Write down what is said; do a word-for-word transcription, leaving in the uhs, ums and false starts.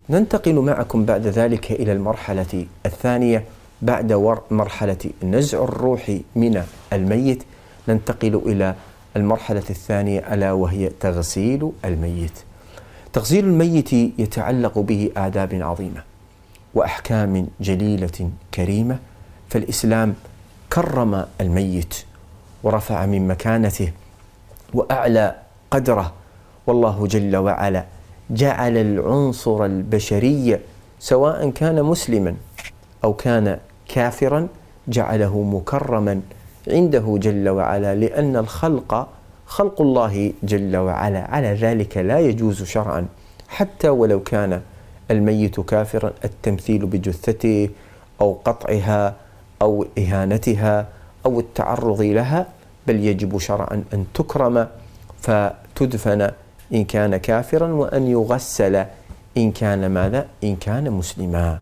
ننتقل معكم بعد ذلك إلى المرحلة الثانية بعد مرحلة نزع الروح من الميت. ننتقل إلى المرحلة الثانية ألا وهي تغسيل الميت. تغسيل الميت يتعلق به آداب عظيمة وأحكام جليلة كريمة، فالإسلام كرم الميت ورفع من مكانته وأعلى قدره، والله جل وعلا جعل العنصر البشري سواء كان مسلما أو كان كافرا جعله مكرما عنده جل وعلا، لأن الخلق خلق الله جل وعلا، على ذلك لا يجوز شرعا حتى ولو كان الميت كافرا التمثيل بجثته أو قطعها أو إهانتها أو التعرض لها، بل يجب شرعا أن تكرم فتدفن إن كان كافرا، وأن يغسل إن كان ماذا؟ إن كان مسلما.